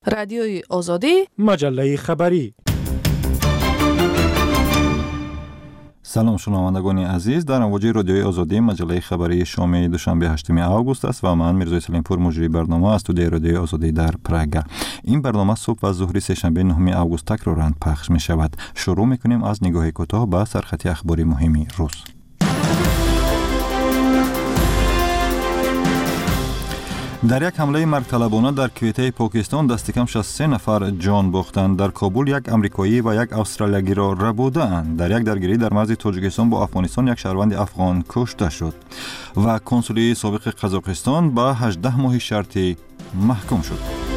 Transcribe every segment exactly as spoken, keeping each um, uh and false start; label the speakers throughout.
Speaker 1: رادیوی آزادی،
Speaker 2: مجله خبری.
Speaker 3: سلام شنوندگان عزیز، در امواج رادیوی آزادی مجله خبری شام دوشنبه هشتم آگوست است و من میرزا سلیمپور مجری برنامه از استودیوی رادیوی آزادی در پراگ. این برنامه صبح و ظهر سه‌شنبه نهم آگوست تکرارا پخش می شود. شروع میکنیم از نگاه کوتاه به سرخط اخباری مهمی روز. در یک حمله مرگ‌طلبانه در کویته پاکستان دست کم شصت و سه نفر جان باختند. در کابل یک امریکایی و یک استرالیایی را ربودند. در یک درگیری در مرز تاجیکستان با افغانستان یک شهروند افغان کشته شد و کنسولی سابق قزاقستان به هجده ماه شرطی محکوم شد.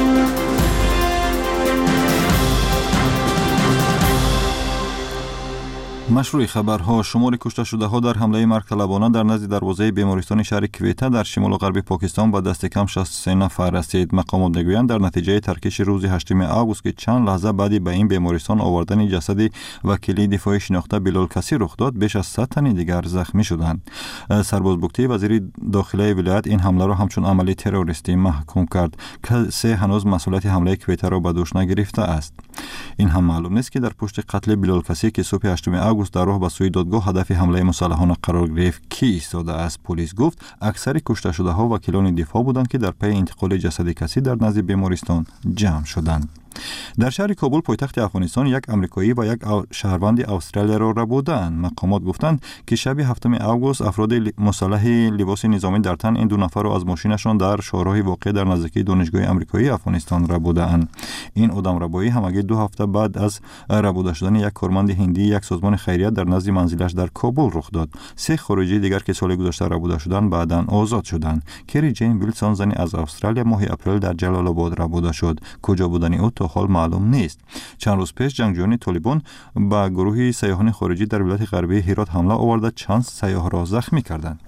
Speaker 3: مشروع خبرها: شمار کشته شده ها در حمله مرگ‌طلبانه در نزد دروازه بیمارستان شهر کویته در شمال و غرب پاکستان به دست کم شصت و سه نفر رسید. مقامات میگویند در نتیجه ترکش روز هشتم آگوست که چند لحظه بعدی به این بیمارستان آوردن جسد وکیل دفاع شناخته بلال کسی رخ داد، بیش از صد تن دیگر زخمی شدند. سرباز بگتی وزیر داخلی ولایت این حمله را همچون عملی تروریستی محکوم کرد. کسی هنوز مسئولیت حمله کویته را به دوش نگرفته است. این هم معلوم نیست که در پشت قتل بلال کسی که صبح هشتم آگوست در راه به سوی دادگاه هدف حمله مسلحانه قرار گرفت کی ایستاده است. پلیس گفت اکثر کشته شده ها وکیلان دفاع بودند که در پی انتقال جسد کسی در نزد بیمارستان جمع شدند. در شهر کابل پایتخت افغانستان یک امریکایی و یک شهروند استرالیا را ربودند. مقامات گفتند که شب هفتم آگوست افراد مسلح لباس نظامی در تن این دو نفر را از ماشینشان در شاهراه واقع در نزدیکی دانشگاه امریکایی افغانستان ربودند. این آدم ربایی همگی دو هفته بعد از ربوده شدن یک کارمند هندی یک سازمان خیریه در نزد منزلش در کابل رخ داد. سه خارجی دیگر که سال گذشته ربوده شدند بعداً آزاد شدند. کری جین ویلسون زنی از استرالیا ماه اپریل در جلال آباد ربوده شد. کجا بودن او تا حال معلوم نیست. چند روز پیش جنگجویان طالبان با گروهی سیاحان خارجی در ولایت غربی هرات حمله آورده چند سیاح را زخمی کردند.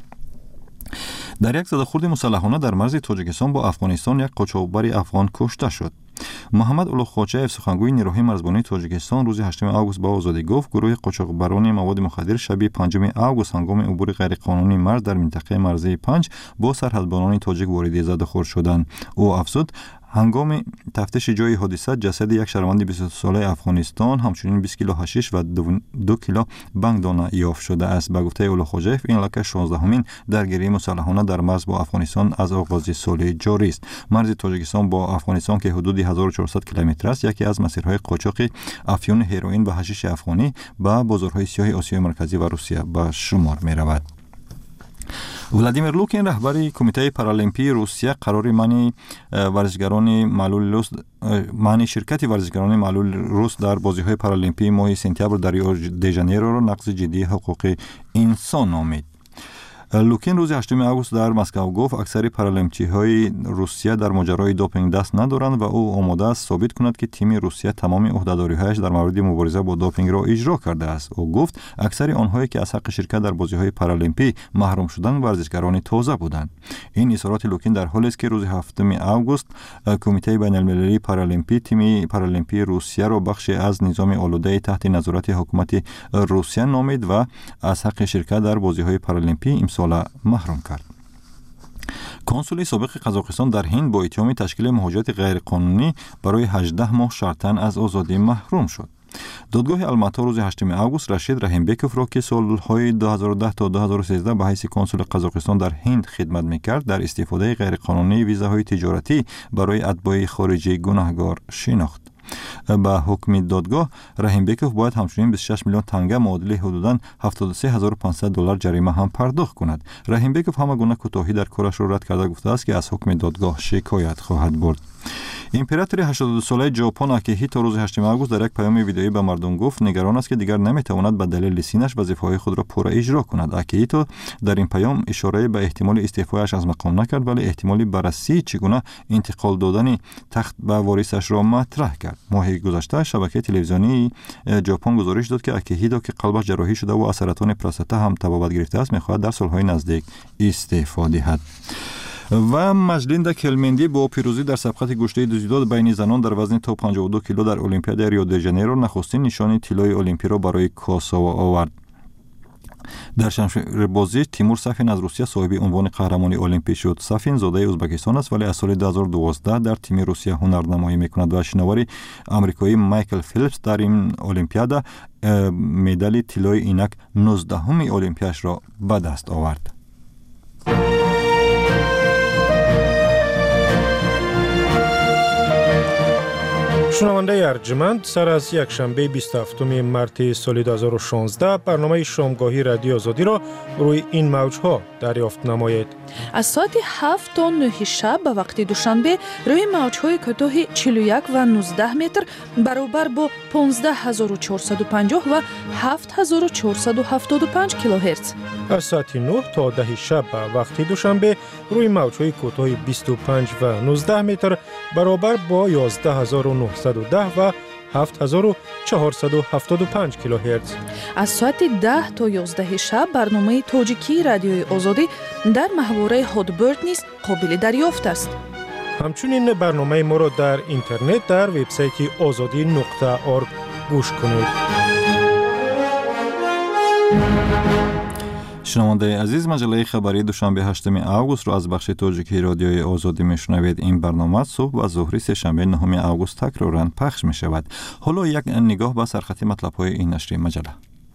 Speaker 3: در یک زده‌خورد مسلحانه در مرز تاجیکستان با افغانستان یک قاچاقبر افغان کشته شد. محمد اولو خوچایف سخنگوی نیروهای مرزبانی تاجیکستان روز هشتم آگوست با آزادی گفت گروه قاچاقبران مواد مخدر شب پنجم آگوست هنگام عبور غیرقانونی مرز در منطقه مرزی پنج با سرحدبانان تاجیک وارد زده‌خورد شدند. او افزود هنگام تفتیش جای حادثه جسد یک شهروند بیست و دو ساله افغانستان همچنین بیست کیلو حشیش و دو, دو کیلو بنگدانه یافت شده است. به گفته اولو خوجایف این لکه شانزدهمین درگیری مسلحانه در مرز با افغانستان از آغاز سال جاری است. مرز تاجیکستان با افغانستان که حدود هزار و چهارصد کیلومتر است یکی از مسیرهای قاچاق افیون هروئین و حشیش افغانی به بازارهای سیاه آسیای مرکزی و روسیه به شمار می رود. ولادیمیر لوکین رهبر کمیته پارالمپی روسیه قرار منی ورزشگران معلول روس معنی شرکت ورزشگران معلول روس در بازی‌های پارالمپی ماه سپتامبر در ریو دی ژانیرو را نقض جدی حقوق انسان نامید. لوکین روز هشتم آگوست در مسکو گفت اکثر پارالمپی‌های روسیه در ماجرای دوپینگ دست ندارند و او آماده است ثابت کند که تیم روسیه تمام عهده‌داری‌هایش در مورد مبارزه با دوپینگ را اجرا کرده است. او گفت اکثر آنهایی که از حق شرکت در بازی‌های پارالمپی محروم شدند ورزشگران تازه بودند. این اظهارات لوکین در حالی است که روز هفتم آگوست کمیته بین‌المللی پارالمپی تیم پارالمپی روسیه را بخشی از نظام آلوده تحت نظارت حکومت روسیه نامید و از حق شرکت در بازی‌های پارالمپی محروم کرد. کنسول سابق قزاقستان در هند با اتهام تشکیل مهاجرت غیرقانونی برای هجده ماه شرطاً از آزادی محروم شد. دادگاه الماتا روز هشتم آگوست رشید رحیمبکوف را که سالهای دو هزار و ده تا دو هزار و سیزده به حیث کنسول قزاقستان در هند خدمت می‌کرد در استفاده غیرقانونی ویزاهای تجارتی برای اتباع خارجی گناهکار شناخت. با حکم دادگاه رحیمبکوف باید همچنین بیست و شش میلیون تنگه معادل حدوداً هفتاد و سه هزار و پانصد دلار جریمه هم پرداخت کند. رحیمبکوف همه گونه کوتاهی در کارش را رد کرده گفته است که از حکم دادگاه شکایت خواهد برد. امپراتور هشتاد و دو ساله ژاپن آکیهیتو روز هشتم آگوست در یک پیام ویدئویی به مردم گفت نگران است که دیگر نمیتواند به دلیل سینش وظیفه‌های خود را پورا اجرا کند. آکیهیتو در این پیام اشاره به احتمال استعفایش از مقام نکرد ولی احتمال بررسی چگونه انتقال دادن تخت به وارثش را مطرح کرد. ماه گذشته شبکه تلویزیونی ژاپن گزارش داد که آکیهیتو که قلبش جراحی شده و از سرطان پروستات هم تبابت گرفته است می‌خواهد در سال‌های نزدیک استعفا دهد. و مجلیندا کلمندی با پیروزی در سبقت گشته دوزیدو بین زنان در وزن تا پنجاه و دو کیلو در المپیاد ریو دی ژانیرو نخستین نشانی طلای المپی را برای کوسوو آورد. در شمشیربازی تیمور صفین از روسیه صاحب عنوان قهرمانی المپیک شد. صفین زاده ازبکستان است ولی از سال دو هزار و دوازده در تیم روسیه هنرنمایی میکند و شناور آمریکایی مایکل فیلیپس در این المپیاد مدال طلای اینک نوزدهمی المپیاش را به دست آورد.
Speaker 1: شنونده ارجمند، سر از یک شنبه بیست و هفتم مارس سال دو هزار و شانزده برنامه شامگاهی رادیو آزادی را روی این موجها دریافت نمایید.
Speaker 2: از ساعت هفت تا نه شب به وقت دوشنبه روی موجهای کوتاه چهل و یک و نوزده متر برابر با پانزده هزار و چهارصد و پنجاه و هفت هزار و چهارصد و هفتاد و پنج کیلوهرتز.
Speaker 1: از ساعت نه تا ده شب به وقت دوشنبه روی موجهای کوتاه بیست و پنج و نوزده متر برابر با یازده هزار و نهصد و ده و هفت هزار و چهارصد و هفتاد و پنج کیلوهرتز.
Speaker 2: از ساعت ده تا یازده شب برنامه تاجیکی رادیوی آزادی در محوره هادبرد نیز قابل دریافت است.
Speaker 1: همچنین برنامه ما را در اینترنت در وبسایت آزادی نقطه org گوش کنید.
Speaker 3: شنونده عزیز، مجله خبری دوشنبه هشتم آگوست را از بخش تاجیکی رادیوی آزادی میشنوید. این برنامه صبح و ظهری سه‌شنبه نهم آگوست تکرارا پخش می شود. حالا یک نگاه به سرخط مطلب های این نشریه مجله.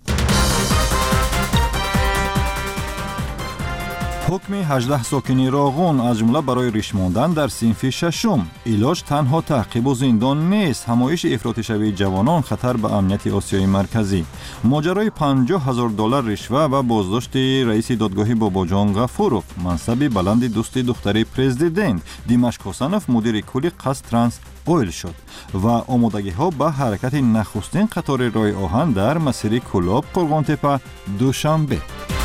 Speaker 3: حکم هجده ساکنی راغون از جمله برای ریش ماندن در صنف ششم. علاج تنها تعقیب و زندان نیست. همایش افراطی شوی جوانان خطر به امنیت آسیای مرکزی. ماجرای پنجاه هزار دلار رشوه و بازداشت رئیس دادگاه باباجان غفورов. منصب بلند دوست دختر پرزیدنت. دیمشق حسنوف مدیر کل قصد ترانس اویل شد و آمادگی ها به حرکت نخستین قطار راه آهن در مسیر کلاب قرغانتپه دوشنبه.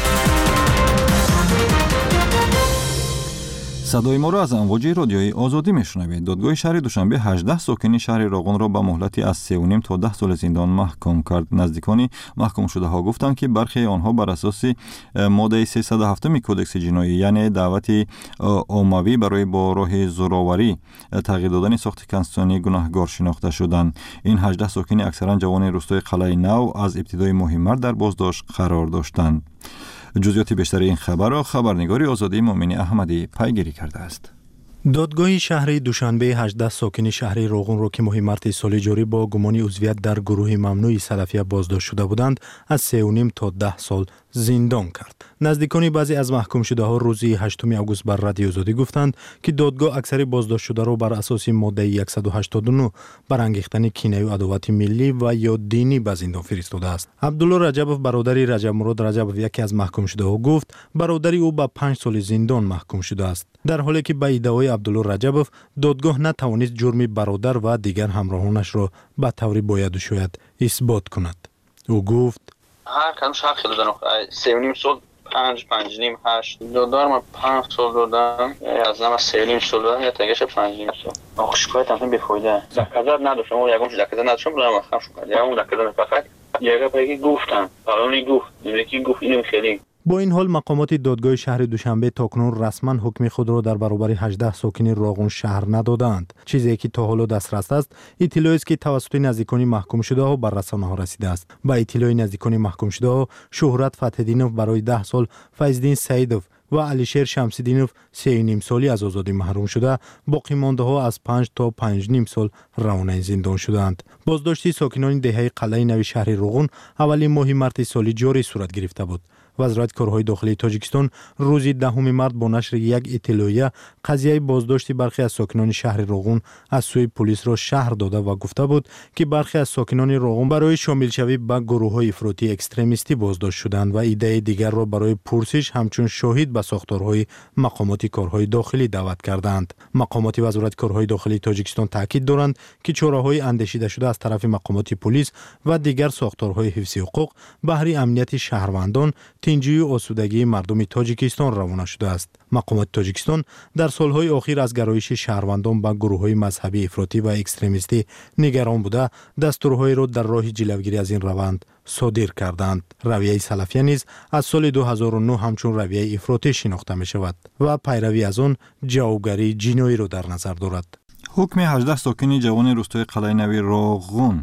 Speaker 3: صدای ما را از امواج رادیوی آزادی میشنوید. دادگاه شهر دوشنبه هجده ساکن شهر راغون را به مهلتی از سه و نیم تا ده سال زندان محکوم کرد. نزدیکان محکوم شده ها گفتند که برخی آنها بر اساس ماده سیصد و هفت کودکس جنایی یعنی دعوت عمومی برای با راه زوراوری تغییر دادن ساخت کنستیتوسیونی گناهکار شناخته شدند. این هجده ساکن اکثرا جوان روستای قلعه نو از ابتدای ماه مارس در بازداشت قرار داشتند. جزئیات بیشتر این خبر را خبرنگار آزادی مومنی احمدی پیگیری کرده است.
Speaker 4: دادگاه شهر دوشنبه هجده ساکن شهر راغون را که ماه مارس سال جاری با گمان عضویت در گروه ممنوع سلفیه بازداشت شده بودند از سه و نیم تا ده سال زندان کرد. نزدیکان بعضی از محکوم شده ها روز هشتم آگوست بر رادیو آزادی گفتند که دادگاه اکثر بازداشت شده را بر اساس ماده صد و هشتاد و نه برانگیختن کینه و عداوت ملی و یا دینی به زندان فرستاده است. عبدالله رجبوف برادر رجب مراد رجبوف یکی از محکوم شده ها گفت برادری او به پنج سال زندان محکوم شده است. در حالی که به ادعای عبدالله رجبوف دادگاه نتوانست جرم برادر و دیگر همراهانش را به طوری باید و شاید اثبات کند. او گفت
Speaker 5: هر کدومش حق دادن سه و نیم سال پنج پنج نیم هشت دادار ما پنج سال دادم از نم سه و نیم سال دادم یا تنگش پنج نیم سال آخ شکایت هم بیفایده دکتر نداشتم اون یکم دکتر نداشتم برام خام شد یا اون دکتر فقط یه بگی گفتم فلانی گفت یکی گفت اینو خیلی.
Speaker 4: با این حال مقامات دادگاه شهر دوشنبه تاکنون رسما حکم خود را در برابر هجده ساکن راغون شهر ندادند. چیزی که تا حالا دسترس است اطلاعی است که توسط نزدیکان محکوم شده ها بر رسانه ها رسیده است. با اطلاع نزدیکان محکوم شده ها شهرت فتح‌الدینوف برای ده سال، فیض‌الدین سعیدوف و علیشیر شمس‌الدینوف سه و نیم سالی از آزادی محروم شده، باقی مانده ها از پنج تا پنج نیم سال روانه زندان شدند. بازداشت ساکنان دهه قلعه نو شهر راغون اولین ماه مارس سال جاری صورت گرفته بود. وزارت کارهای داخلی تاجیکستان روز دهم مارس با نشر یک اطلاعیه قضیه بازداشت برخی از ساکنان شهر راغون از سوی پلیس را شهر داده و گفته بود که برخی از ساکنان راغون برای شامل شوی به گروه‌های افراطی اکستریمیستی بازداشت شدند و ایده دیگر را برای پرسش همچون شاهد به ساختارهای مقامات کارهای داخلی دعوت کردند. مقامات وزارت کارهای داخلی تاجیکستان تاکید دارند که چاره‌های اندیشیده شده از طرف مقامات پلیس و دیگر ساختارهای حفظ حقوق بهره امنیت شهروندان، تنجی و آسودگی مردم تاجیکستان روانه شده است. مقامات تاجیکستان در سالهای اخیر از گرایش شهروندان به گروه‌های مذهبی افراطی و اکستریمیستی نگران بوده، دستورهای را در راه جلوگیری از این روند صادر کردند. رویه سلفیه نیز از سال دو هزار و نه همچون رویه افراطی شناخته می شود و پیروی از آن جوابگری جنایی را در نظر دارد.
Speaker 3: حکم هجده ساکن جوان روستای قلعه نو راغون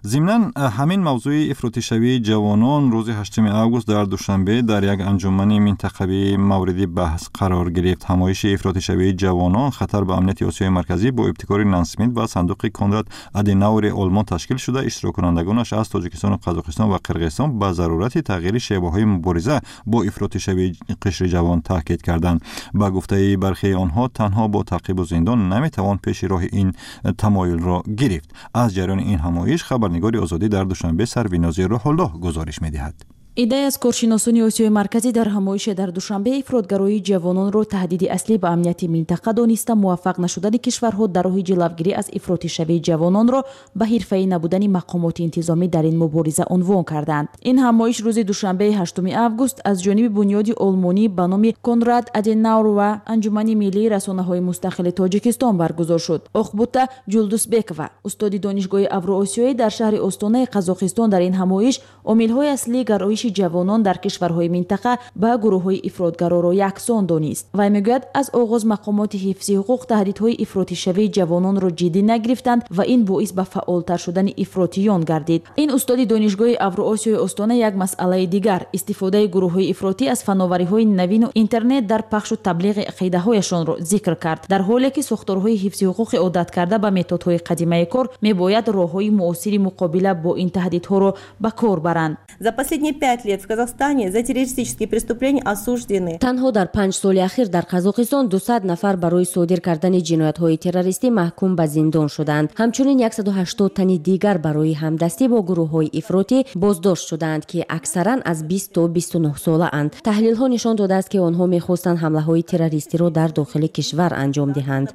Speaker 3: ضمناً همین موضوع افراطی شوی جوانان روز هشتم آگوست در دوشنبه در یک انجمن منطقوی مورد بحث قرار گرفت. همایش افراطی شوی جوانان خطر به امنیت آسیای مرکزی با ابتکار نانسمیت و صندوق کنراد ادناور آلمان تشکیل شده. اشتراک کنندگانش از تاجیکستان و قزاقستان و قرقیزستان به ضرورت تغییر شیوه‌های مبارزه با افراطی شوی قشر جوان تاکید کردند. با گفته برخی آنها تنها با تعقیب و زندان نمیتوان پیش راه این تمایل را گرفت. از جریان این همایش خبرنگار آزادی در دوشنبه سروینازی روح‌الله گزارش می‌دهد.
Speaker 6: ایده از کارشناسانی آسیای مرکزی در همایش در دوشنبه افراطگرایی جوانان را تهدید اصلی به امنیت منطقه دانسته موفق نشدن کشورها در راه جلوگیری از افراطی شوی جوانان را به حرفه‌ای نبودن مقامات انتظامی در این مبارزه عنوان کردند. این همایش روز دوشنبه هشتم آگوست از جانب بنیاد آلمانی به نام کنراد ادناور و انجمن ملی رسانه‌های مستقل تاجیکستان برگزار شد. اخبوتا جولدوسبکова استاد دانشگاه اوراسیایی در شهر استانه قزاقستان در این همایش عامل‌های اصلی گرایش جوانان در کشورهای منطقه با گروه‌های افراطگرا را یکسان دانست. وی میگوید از آغاز مقامات حفظی حقوق تهدیدهای افراطی شوی جوانان را جدی نگرفتند و این باعث به فعالتر شدن افراطیان گردید. این استاد دانشگاه اوراسیای استانه یک مسئله دیگر استفاده گروه‌های افراطی از فناوری‌های نوین و اینترنت در پخش و تبلیغ عقیده‌هایشان را ذکر کرد، در حالی که ساختارهای حفظی حقوق عادت کرده به متدهای قدیمی کار میباید راه‌های معاصر مقابله با این تهدیدها را به کار برند.
Speaker 7: пять лет в Казахстане за террористические преступления осуждены.
Speaker 6: تنها در پنج سال اخیر در قزاقستان دویست نفر برای صادر کردن جنایت‌های تروریستی محکوم به زندان شدند. همچنین صد و هشتاد تن دیگر برای همدستی با گروه‌های افراطی بازداشت شدند که اکثراً از بیست تا بیست و نه ساله اند. تحلیل‌ها نشان داده است که آنها می‌خواستند حمله‌های تروریستی را در داخل کشور انجام دهند.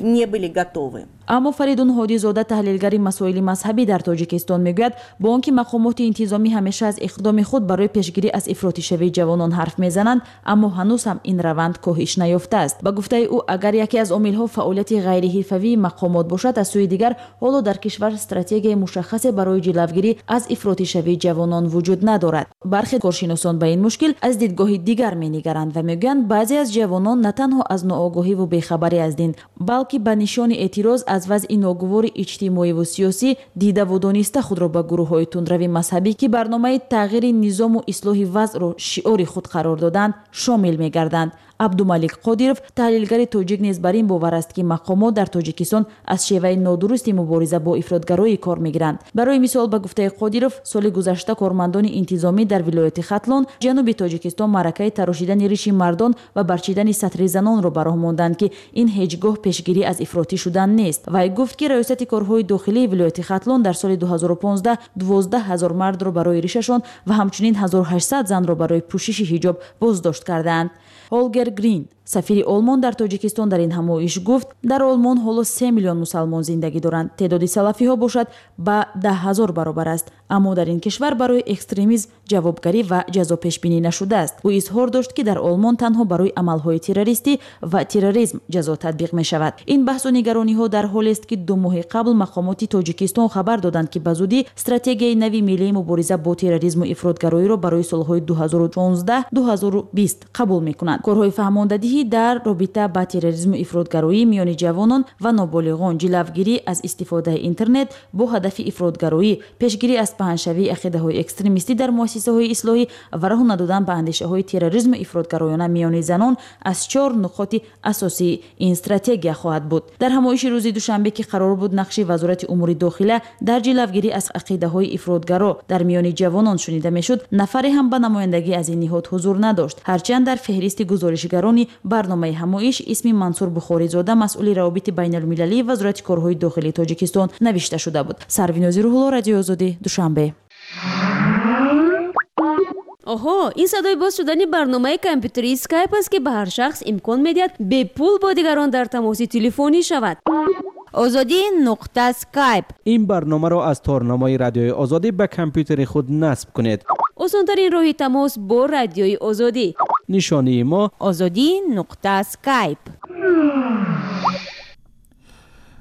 Speaker 6: اما فریدون هادی زاده تحلیلگر مسائل مذهبی در تاجیکستان میگوید با آنکه مقامات انتظامی همیشه از اقدام خود برای پیشگیری از افراطی شوی جوانان حرف میزنند، اما هنوز هم این روند کاهش نیافته است. با گفته او اگر یکی از عامل‌ها فعالیت غیر حرفه‌ای مقامات باشد، از سوی دیگر حالا در کشور استراتژی مشخص برای جلوگیری از افراطی شوی جوانان وجود ندارد. برخی کارشناسان به این مشکل از دیدگاه دیگر می‌نگرند و میگویند بعضی از جوانان نه تنها از ناآگاهی و بیخبری از دین، بلکه به نشان اعتراض از وضع ناگوار اجتماعی و سیاسی دیده و دانسته خود را به گروه‌های تندروی مذهبی که برنامه تغییر نظام و اصلاح وضع را شعار خود قرار دادند شامل می‌گردند. عبدالملک قادیرов تحلیلگر تاجیک نیز بر این باور است که مقامات در تاجیکستان از شیوه نادرست مبارزه با افراطگرایی کار می‌گیرند. برای مثال به گفته قادیرov سال گذشته کارمندان انتظامی در ولایت ختلون جنوب تاجیکستان معرکه تراشیدن ریش مردان و برچیدن سطر زنان را براه ماندند که این هیچگاه پیشگیری از افراطی شدن نیست. وی گفت که ریاست کارهای داخلی ولایت ختلون در سال دو هزار و پانزده دوازده هزار مرد را برای ریششان و همچنین هزار و هشتصد زن را برای پوشش حجاب بازداشت کردند. هولگر گرین سفیر آلمان در تاجیکستان در این همایش گفت در آلمان حالا سه میلیون مسلمان زندگی دارند. تعداد سلفی ها باشد به ده هزار برابر است، اما در این کشور برای اکستریمیسم جوابگری و جزا پیش بینی نشده است. او اظهار داشت که در آلمان تنها برای عملهای تروریستی و تروریسم جزا تطبیق می شود. این بحث و نگرانی ها در حالی است که دو ماه قبل مقامات تاجیکستان خبر دادند که به زودی استراتژی نوی ملی مبارزه با تروریسم و افراطگرایی را برای سالهای دو هزار و شانزده تا دو هزار و بیست قبول می کنند. کارهای فهماندهی در رابطه با تروریسم و افراطگرایی میان جوانان و نابالغان، جلوگیری از استفاده اینترنت با هدف افراطگرایی، پیشگیری از پهنشوی عقیده‌های اکستریمیستی در مؤسسه‌های اصلاحی و راه ندادن به اندیشه‌های تروریسم و افراطگرایانه میان زنان از چهار نقاط اساسی این استراتژی خواهد بود. در همایش روز دوشنبه که قرار بود نقش وزارت امور داخله در جلوگیری از عقیده‌های افراطگرا در میان جوانان شنیده میشد، نفری هم به نمایندگی از این نهاد حضور نداشت، هرچند در فهرست گزارشگران برنامه همایش اسم منصور بخاری زاده مسئول روابط بین المللی وزارت کارهای داخلی تاجیکستان نوشته شده بود. سروینازی روح‌الله، رادیو آزادی، دوشنبه.
Speaker 8: آها، این صدای باز شدن برنامه کامپیوتری اسکایپ است که به هر شخص امکان می‌دهد به پول با دیگران در تماس تلفنی شود. آزادی نقطه اسکایپ.
Speaker 9: این برنامه را از تارنمای رادیوی آزادی به کامپیوتر خود نصب کنید.
Speaker 8: آسان‌ترین راه تماس با رادیوی آزادی.
Speaker 9: نشانی ما
Speaker 8: آزادی نقطه اسکایپ.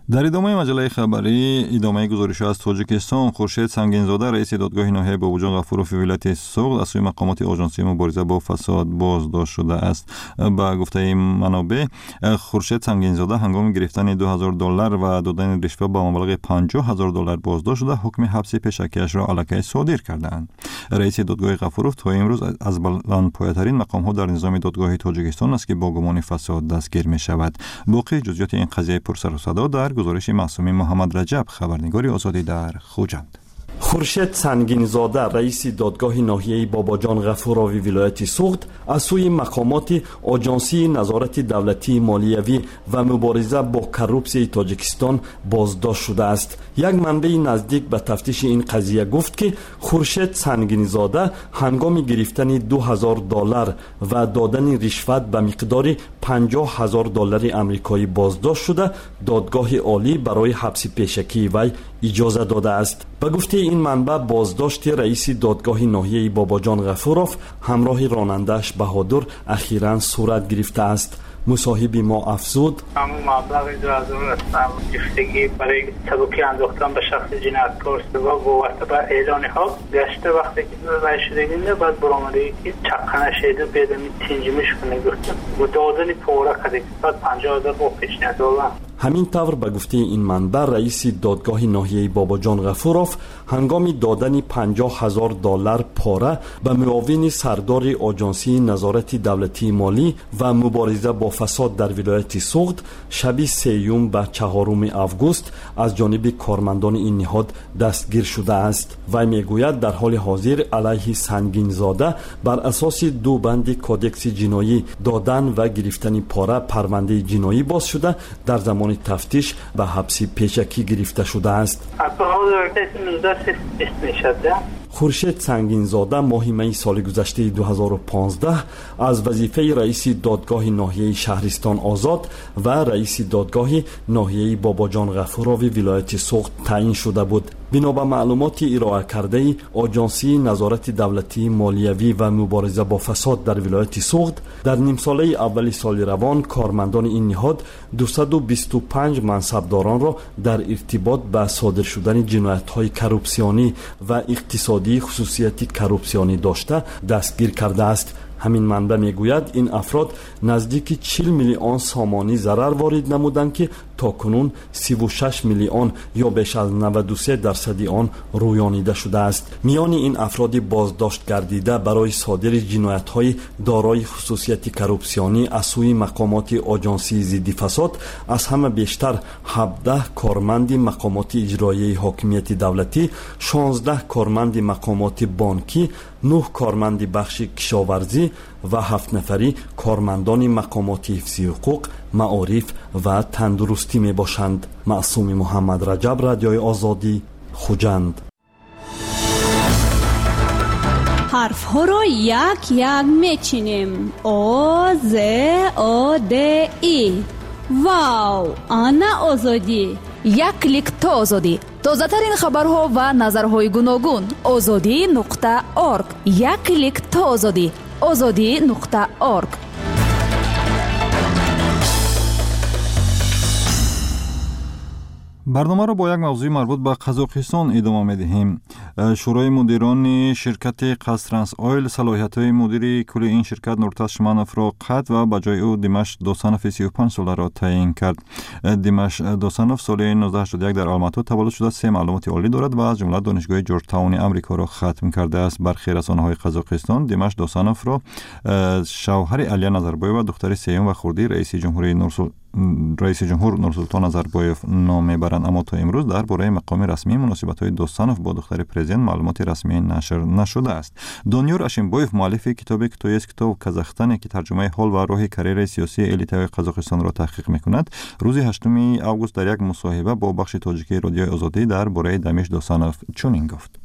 Speaker 3: در ادامه مجله خبری ادامه گزارش از تاجیکستان، خورشید سنگینزاده رئیس دادگاه ناحیه باباجان غفوروف ولایت سوغد از سوی مقامات آژانسی مبارزه با فساد بازداشت شده است. با گفته منابع، خورشید سنگینزاده هنگام گرفتن دو هزار دلار و دادن رشوه با مبلغ پنجاه هزار دلار بازداشت شده، حکم حبس پیشکیش را علیه صادر کردند. رئیس دادگاه غفوروف تا امروز از بلندپایه‌ترین مقام‌ها در نظام دادگاه تاجیکستان است که با گمان فساد دستگیر می شود. باقی جزئیات این قضیه پرسر و صدا در گزارش معصومی محمد رجب، خبرنگار آزادی در خوجند.
Speaker 10: خورشید سنگینزاده رئیس دادگاه ناحیه باباجان غفوروی ولایت سوغد از سوی مقامات آژانسی نظارت دولتی مالیوی و مبارزه با کروپسی تاجیکستان بازداشت شده است. یک منبع نزدیک به تفتیش این قضیه گفت که خورشید سنگینزاده هنگام گرفتن دو هزار دلار و دادن رشوت به مقدار پنجاه هزار دلار آمریکایی بازداشت شده، دادگاه عالی برای حبس پیشکی وی اجازه داده است. به گفته این منبع، بازداشت رئیس دادگاه ناحیه باباجان غفوروف همراه راننده‌اش بهادر اخیراً صورت گرفته است. مصاحب ما افزود:
Speaker 11: همون مبلغ دو هزار هستم گرفتگی برای سبکی انداختن به شخص جنایتکار سبب وابسته به اعلان حق گشته وقتی که رای شدگی نه بعد برآمده که چقنه شده بدمی تنجیمش کنه گفتم و دادن پوره کده که بعد پنجاه هزار با پیشنهاد دادن.
Speaker 10: همین طور به گفته این منبع، رئیس دادگاه ناحیه باباجان غفوروف هنگام دادن پنجاه هزار دلار پاره به معاون سردار آژانسی نظارت دولتی مالی و مبارزه با فساد در ولایت سوغد شب سیوم به چهارم آگوست از جانب کارمندان این نهاد دستگیر شده است. وی میگوید در حال حاضر علیه سنگینزاده بر اساس دو بند کودکس جنایی دادن و گرفتن پاره پرونده جنایی باز شده، در زمان تفتیش به حبس پیشکی گرفته شده است. خورشید سنگینزاده ماه می سال گذشته دو هزار و پانزده از وظیفه رئیس دادگاه ناحیه شهرستان آزاد و رئیس دادگاه ناحیه باباجان غفوروی ولایت سوغد تعیین شده بود. بنا به معلومات ارائه کرده آژانسی نظارت دولتی مالیوی و مبارزه با فساد در ولایت سوغد، در نیم ساله اول سال روان کارمندان این نهاد دویست و بیست و پنج منصبداران را در ارتباط به صادر شدن جنایت‌های کروپسیونی و اقتصادی خصوصیت کروپسیونی داشته دستگیر کرده است. همین منبع میگوید این افراد نزدیک چهل میلیون سامانی ضرر وارد نمودند که تاکنون سی و شش میلیون یا بیش از نود و سه درصد آن رویانیده شده است. میان این افراد بازداشت گردیده برای صادر جنایت‌های دارای خصوصیت کروپسیونی از سوی مقامات آژانسی ضد فساد از همه بیشتر هفده کارمند مقامات اجرایی حاکمیت دولتی، شانزده کارمند مقامات بانکی، نه کارمند بخش کشاورزی و هفت نفری کارمندان مقامات حفظی حقوق، معارف و تندرستی می باشند. معصوم محمد رجب، رادیوی آزادی، خوجند.
Speaker 8: حرف ها را یک یک می چینیم. او ز او د ای. واو، آنا آزادی.
Speaker 2: یک کلیک تا آزادی. تازه ترین خبرها و نظرهای گوناگون. آزادی نقطه ارگ. یک کلیک تا آزادی. آزادی نقطه ارگ.
Speaker 3: برنامه را با یک موضوع مربوط به قزاقستان ادامه می‌دهیم. شورای مدیران شرکت قزترانس آیل صلاحیت‌های مدیر کل این شرکت نورتاز شمانوف را قطع و به جای او دیمش دوسانوف سی و پنج ساله را تعیین کرد. دیمش دوسانوف سال نوزده هشتاد و یک در آلماتا تولد شده، سه معلومات عالی دارد و از جمله دانشگاه جورج تاون آمریکا را ختم کرده است. برخی رسانه‌های قزاقستان دیمش دوسانوف را شوهر علیا نظربایو و دختر سیوم و خردی رئیس جمهوری نورسول رئیس جمهور نورسولطان نظربایف نام میبرند، اما تا امروز درباره مقام رسمی مناسبت‌های دوستانوف با دختر پرزیدنت معلومات رسمی نشر نشده است. دانیار اشینبایف مؤلف کتاب کتویس کتاب کازاخستان که ترجمه حال و راه کریر سیاسی الیت‌های قزاقستان را تحقیق می‌کند، روز هشتم آگوست در یک مصاحبه با بخش تاجیکی رادیوی آزادی درباره دمیش دوستانوف چنین گفت: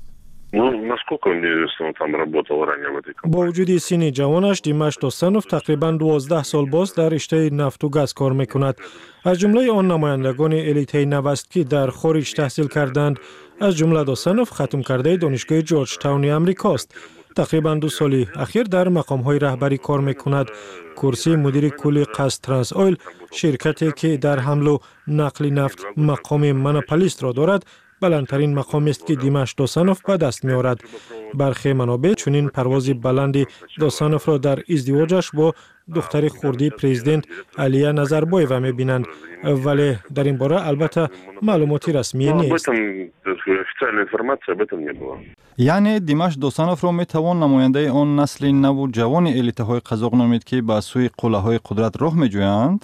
Speaker 1: با وجود سن جوانش دیمش دوستانوف تقریباً دوازده سال باز در رشته نفت و گاز کار میکند. از جمله آن نمایندگان الیته نوست که در خارج تحصیل کردند، از جمله دوستانوف ختم کرده دانشگاه جورج تاون آمریکا است. تقریباً دو سال اخیر در مقام‌های رهبری کار میکند. کرسی مدیر کل قصد ترانس اویل، شرکتی که در حمل و نقل نفت مقام مونوپولیست را دارد، بلندترین مقامی است که دیمشق دوسانوف به دست می آورد. برخی منابع چنین پرواز بلند دوسانوف را در ازدواجش با دختر خردی پرزیدنت علیا نظربایووا می بینند، ولی در این باره البته معلوماتی رسمی نیست.
Speaker 3: یعنی دیمشق دوسانوف را می توان نماینده آن نسل نو و جوان الیت‌های قزاق نامید که به سوی قله‌های قدرت راه می جویند؟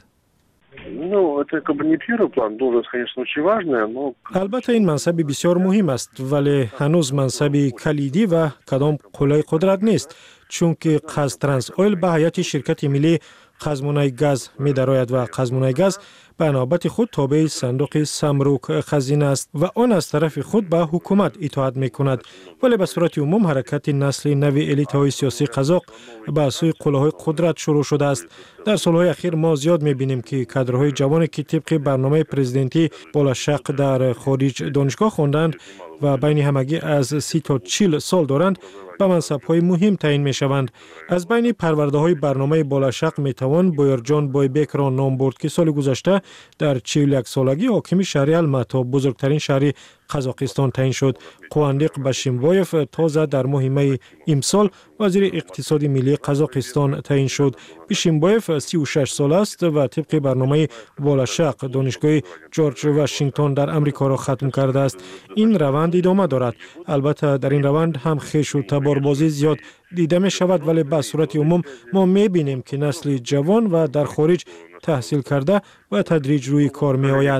Speaker 1: البته این منصب بسیار مهم است، ولی هنوز منصب کلیدی و کدام قله قدرت نیست، چون که قصد ترانس اویل به هیئت شرکت ملی خزمانه گاز می درآید و خزمانه گاز به نوبت خود تابع صندوق سمروک خزینه است و آن از طرف خود به حکومت اطاعت می کند. ولی به صورت عموم حرکت نسل نو الیت‌های سیاسی قزاق به سوی قله‌های قدرت شروع شده است. در سالهای اخیر ما زیاد می بینیم که کادرهای جوانی که طبق برنامه پرزیدنتی بالاشق در خارج دانشگاه خواندند و بین همگی از سی تا چهل سال دارند به منصب‌های مهم تعیین می‌شوند. از بین پرورده‌های برنامه بالاشق می‌توان بویرجان بایبک را نام برد که سال گذشته در چهل و یک سالگی حاکم شهر الماتا بزرگترین شهر قزاقستان تعیین شد. قواندیق باشیمبایف تازه در ماه می امسال وزیر اقتصاد ملی قزاقستان تعیین شد. باشیمبایف سی و شش سال است و طبق برنامه بالاشق دانشگاه جورج واشنگتن در امریکا را ختم کرده است. این روند ادامه دارد. البته در این روند هم خویش و تباربازی زیاد دیده می شود، ولی به صورت عموم ما می بینیم که نسل جوان و در خارج تحصیل کرده و تدریج روی کار می آید.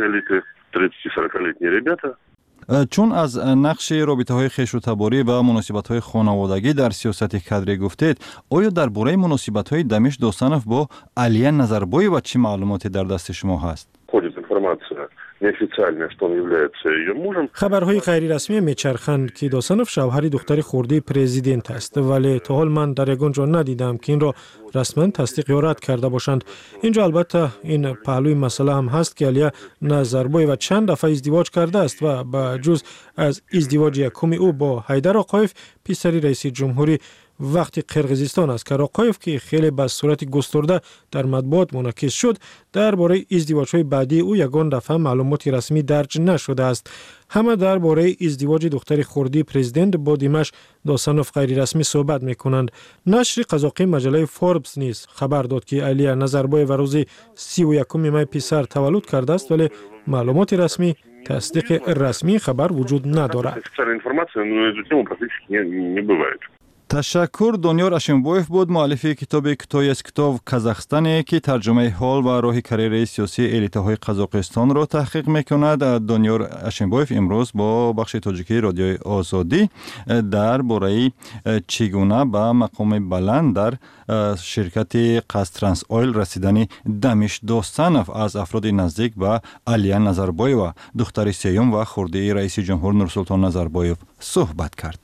Speaker 3: چون از نقش رابطه‌های خویش و تباری و مناسبت‌های خانوادگی در سیاست کادری گفتید، آیا درباره مناسبت‌های دمشق دوسانوف با علیا نظربایووا چه معلوماتی در دست شما هست؟
Speaker 1: خبرهای غیر رسمی میچرخند که دوسانوف شوهر دختر خردی پرزیدنت است، ولی تا حال من در یگان جا ندیدم که این را رسما تصدیق یا رد کرده باشند. اینجا البته این پهلوی مسئله هم هست که علیا نظربایووا چند دفعه ازدواج کرده است و به جز از ازدواج یکم او با حیدر آقایف پسر رئیس جمهوری وقتی قرقیزستان است که آقایف که خیلی به صورت گسترده در مطبوعات منعکس شد، درباره ازدواج‌های بعدی او یگان دفعه معلوماتی رسمی درج نشده است. همه درباره ازدواج دختر خردی پرزیدنت با دیمشق دوسانوف غیر رسمی صحبت می‌کنند. نشر قزاقی مجله فوربس نیز خبر داد که علیا نظربایووا روز سی و یکم می پسر تولد کرده است، ولی معلومات رسمی تصدیق رسمی خبر وجود ندارد.
Speaker 3: تشکر. دانیار اشنبایف بود، مؤلف کتاب کتای از کتاب کازاخستان که ترجمه حال و راه کاریر سیاسی الیت‌های قزاقستان را تحقیق می‌کند. دانیار اشنبایف امروز با بخش تاجیکی رادیوی آزادی درباره چگونه به مقام بلند در شرکت قصد ترانس اویل رسیدن دمشق دوسانوف از افراد نزدیک به علیا نظربایووا دختر سیوم و خردی رئیس جمهور نورسلطان نظربایوف صحبت کرد.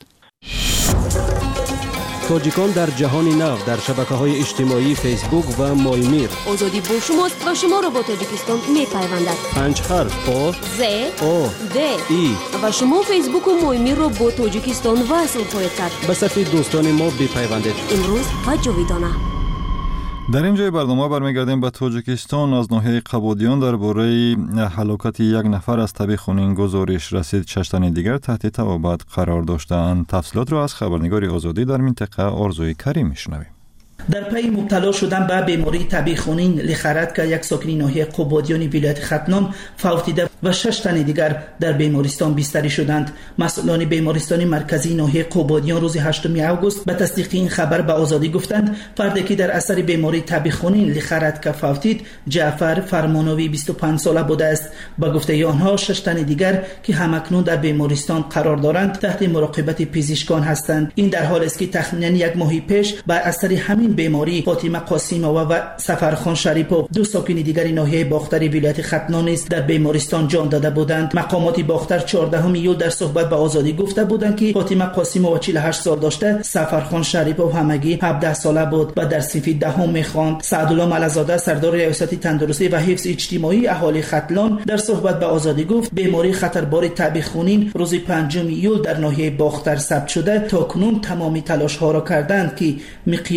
Speaker 9: تاجیکان در جهان نو در شبکه‌های اجتماعی فیسبوک و مایمیر.
Speaker 8: آزادی با شماست و شما را با تاجیکستان می‌پیوندد.
Speaker 9: پنج حرف آ
Speaker 8: ز
Speaker 9: او
Speaker 8: د
Speaker 9: ای
Speaker 8: و شما فیسبوک و مایمیر را با تاجیکستان وصل خواهید کرد.
Speaker 9: به صفحه دوستان ما بپیوندید.
Speaker 8: امروز و جاویدانه.
Speaker 3: در این جای برنامه برمیگردیم به تاجیکستان. از ناحیه قبادیان درباره هلاکت یک نفر از تبع خونین گزارش رسید. شش تن دیگر تحت تعقیب قرار داشتند. تفصیلات را از خبرنگار آزادی در منطقه آرزوی کریم میشنویم.
Speaker 12: در پی مبتلا شدن به بیماری تبی خونین لیخرد که یک ساکن ناحیه قبادیان ولایت ختنان فوتیده و شش تن دیگر در بیمارستان بستری شدند. مسئولان بیمارستان مرکزی ناحیه قبادیان روز هشتم آگوست به تصدیق این خبر به آزادی گفتند فردی که در اثر بیماری تبی خونین لیخرد که فوتید جعفر فرمانوی بیست و پنج ساله بوده است. به گفته آنها شش تن دیگر که همکنون در بیمارستان قرار دارند تحت مراقبت پزشکان هستند. این در حالی است که تخمینا یک ماه پیش بر اثر همین بیماری فاطمه قاسیمова و سفرخان شریپov دو ساکن دیگر ناحیه باختر ولایت ختنان نیز در بیمارستان جان داده بودند. مقامات باختر چهاردهم ایول در صحبت به آزادی گفته بودند که فاطمه قاسیمova چهل و هشت سال داشته، سفرخان شریپov همگی هفده ساله بود و در صف دهم می‌خواند. سعدالله ملازاده سردار ریاست تندرستی و حفظ اجتماعی اهالی ختلان در صحبت به آزادی گفت بیماری خطربار تب خونین روز پنجم ایول در ناحیه باختر ثبت شده. تاکنون تمامی تلاش ها را کردند که مقیاس این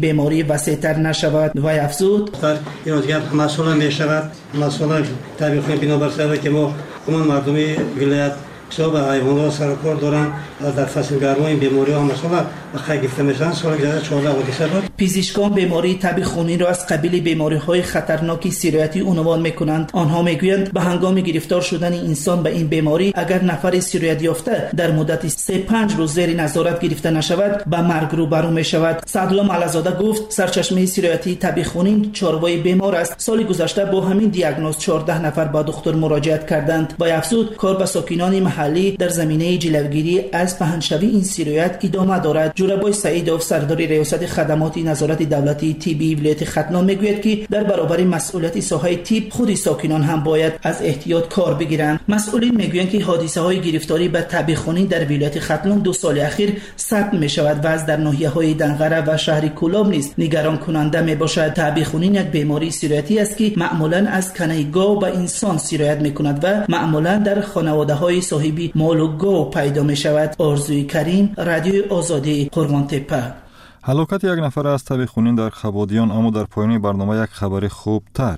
Speaker 12: بیماری وسیع‌تر نشود. و افزود
Speaker 13: این دیگر مسئول می شود مسئول طبیعی خونی بنابر سبب که ما کمان مردمی ولایت بسیار به حیوانات سر و کار دارن در فصل گرما این بیماری ها مثلا بخیر گرفته میشن. سال گذشته چهارده بود.
Speaker 12: پزشکان بیماری تب خونی را از قبیل بیماری های خطرناک سیرایتی عنوان میکنند. آنها میگویند به هنگام گرفتار شدن انسان به این بیماری اگر نفر سیرایت یافته در مدت سه پنج روز زیر نظارت گرفته نشود به مرگ روبرو می شود. سعدالله معلزاده گفت سرچشمه سیرایتی تب خونین چاروای بیمار است. سال گذشته با همین دیاگنوز چهارده نفر به دکتر مراجعت کردند. با افزود کار به ساکنان محلی در زمینه جلوگیری از پهنشوی این سیرایت ادامه دارد. جوربای سعیدوف سردار ریاست خدمات نظارت دولتی تیبی ولایت ختلان میگوید که در برابر مسئولیت ساحه تیب خود ساکنان هم باید از احتیاط کار بگیرند. مسئولین میگویند که حادثه های گرفتاری به تب خونین در ولایت ختلان دو سال اخیر ثبت می شود و از در ناحیه های دنغره و شهر کولاب نیز نگران کننده می باشد. تب خونین یک بیماری سیرایتی است که معمولا از کنه گاو به انسان سیرایت می کند و معمولا در خانواده های صاحبی مال و گاو پیدا می شود. آرزوی کریم، رادیو آزادی، قرغانتپه.
Speaker 3: هلاکت یک نفر از تب خونین در خبادیان، اما در پایان برنامه یک خبر خوب تر.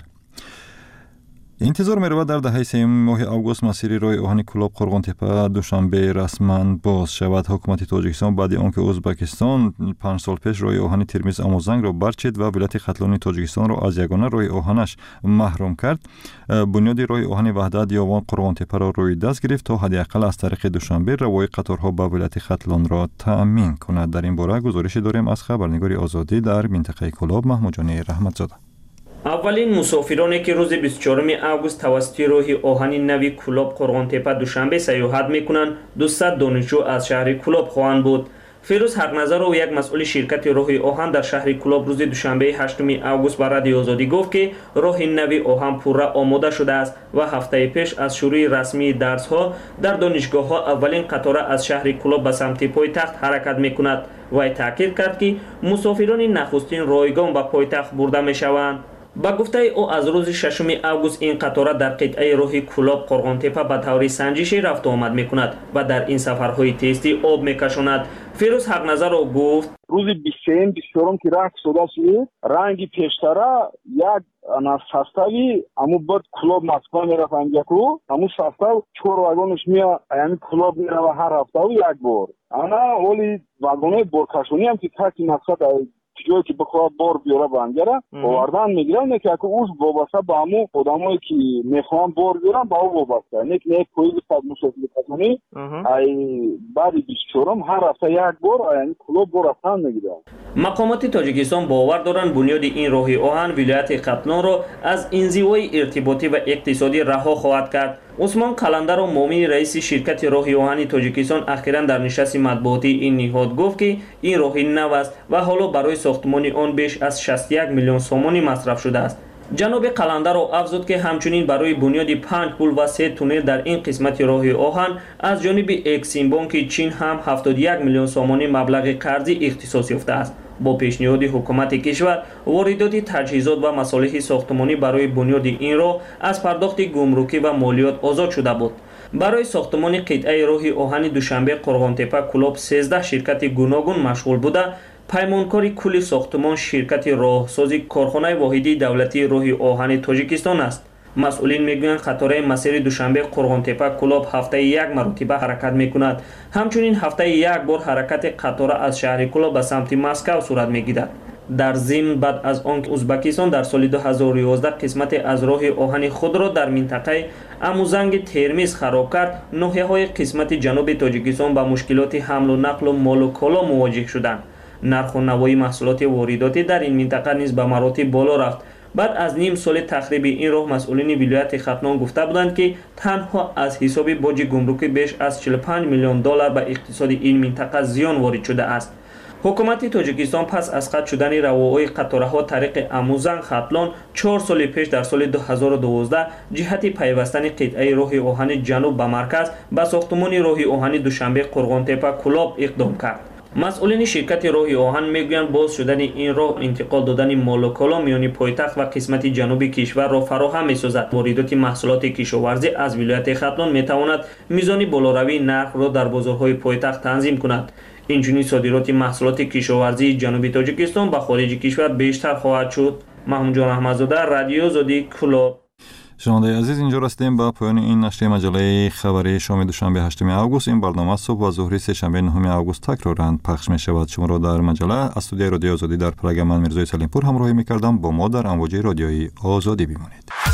Speaker 3: انتظار می رود در دهه سوم ماه اوگوست مسیر راه آهن کلاب قرغانتپه دوشنبه رسما باز شود. حکومت تاجیکستان بعد آنکه ازبکستان پنج سال پیش راه آهن ترمیز آموزنگ را برچید و ولایت ختلان تاجیکستان را از یگانه راه آهنش محروم کرد، بنیاد راه آهن وحدت یاوان قرغانتپه را روی دست گرفت تا حداقل از طریق دوشنبه روی قطارها به ولایت ختلان را تأمین کند. در این باره گزارش داریم از خبرنگار آزادی در منطقه کلاب محمود جان رحمتزاده.
Speaker 14: اولین مسافرانی که روز بیست و چهارم اوگوست توسط راه آهن نوی کلاب قرغانتپه دوشنبه سیاحت میکنند دویست دانشجو از شهر کلاب خواهند بود. فیروز حقنظر و یک مسئول شرکت راه آهن در شهر کلاب روز دوشنبه هشتم اوگوست به رادیو آزادی گفت که راه نوی آهن پورا آماده شده است و هفته پیش از شروع رسمی درس ها در دانشگاه ها اولین قطار از شهر کلاب به سمت پایتخت حرکت میکند. و تاکید کرد که مسافران نخستین رایگان به پایتخت برده میشوند. با گفته او از روز ششم اوگوست این قطار در قطعه راه کلاب قرغانتپه به طور سنجشی رفت و آمد میکند و در این سفرهای تستی آب میکشاند. فیروز حقنظر او گفت
Speaker 15: روز بیست و سه بیست و چهار که راه شده شد رنگی پیشتره یک انا ساستاوی امو بعد کلاب مسکن میرفت اینجا کو امو ساستاو چهار واگنش میا یعنی کلاب میرفت هر هفته و یک بار انا ولی واگنای برکشونی هم که کسی مقصد جایی که بخواد بار بیاره بانگره آوردن میگیرن که اگه اوز وابسته با همون آدمایی که میخوان بار بیارن با او وابسته نیک نیک کویز قد مسافری کسانی ای بعد بیست و چهارم هر هفته یک بار یعنی کلوب بار رفتن میگیرن.
Speaker 14: مقامات تاجیکستان باور دارند بنیاد این راه آهن ولایت ختلان را از انزوای ارتباطی و اقتصادی رها خواهد کرد. عثمان قلندر و مومن رئیس شرکت راه آهن تاجیکستان اخیراً در نشست مطبوعاتی این نهاد گفت که این راه نو است و حالا برای ساختمان آن بیش از شصت و یک میلیون سومانی مصرف شده است. جناب قلندر افزود که همچنین برای بنیاد پنج پل و سه تونل در این قسمت راه آهن از جانب اکسیم بانک چین هم هفتاد و یک میلیون سومانی مبلغ قرضی اختصاص یافته است. با پیشنهاد حکومت کشور واردات تجهیزات و مصالح ساختمانی برای بنیاد این راه از پرداخت گمرکی و مالیات آزاد شده بود. برای ساختمان قطعه راه آهن دوشنبه قرغانتپه کلاب سیزده شرکت گوناگون مشغول بوده. پیمانکاری کل ساختمان شرکت راهسازی کارخانه واحدی دولتی راه آهن تاجیکستان است. مسئولین میگویند قطار مسیر دوشنبه قرغانتپه کلاب هفته یک مرتبه حرکت میکند. همچنین هفته یک بار حرکت قطار از شهر کلاب به سمت مسکو صورت میگیرد. در ضمن بعد از آنکه ازبکستان در سال دو هزار و یازده قسمت از راه آهن خود را در منطقه آموزنگ ترمیز خراب کرد، ناحیه‌های قسمت جنوب تاجیکستان با مشکلات حمل و نقل و مال و کالا مواجه شدند. نرخ و نوای محصولات وارداتی در این منطقه نیز به مراتب بالا رفت. بعد از نیم سال تخریب این راه مسئولین ولایت ختلان گفته بودند که تنها از حساب باج گمرکی بیش از چهل و پنج میلیون دلار به اقتصاد این منطقه زیان وارد شده است. حکومت تاجیکستان پس از قطع شدن رواهای قطارها طریق آموزنگ ختلان چهار سال پیش در سال دو هزار و دوازده جهت پیوستن قطعه راه آهن جنوب به مرکز به ساختمان راه آهن دوشنبه قرغانتپه کلاب اقدام کرد. مسئولین شرکت راه آهن میگویند باز شدن این راه انتقال دادن مال و کالا میان پایتخت و قسمت جنوبی کشور را فراهم می‌سازد. واردات محصولات کشاورزی از ولایت ختلان میتواند میزان بالاروی نرخ را در بازارهای پایتخت تنظیم کند. инчунин содироти маҳсулоти кишоварзии ҷануби тоҷикистон ба хориҷи кишвар бештар хоҳад шуд. маҳмудҷон аҳмадзода, радио Озодӣ, Кӯлоб.
Speaker 3: шунавандаи азиз, инҷо расидем ба поёни ин нашри маҷалаи хабари шоми душанбе ҳаштуми август. ин барнома субҳ ва зуҳри сешанбе нуҳуми август такроран пахш мешавад. шуморо дар маҷала аз студияи радиои Озодӣ дар Прага ман Мирзои Салимпур ҳамроҳӣ мекардам. бо мо дар амвоҷи радиои Озодӣ бимонед.